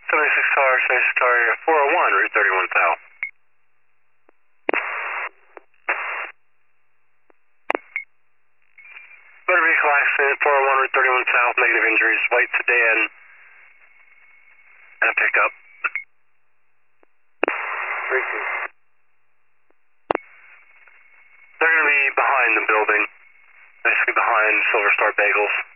76 car, 76 car, 401, Route 31 South. Motor vehicle accident, 401, Route 31 South, negative injuries, white sedan, and a pickup. 3-2. They're going to be behind the building, basically behind Silver Star Bagels.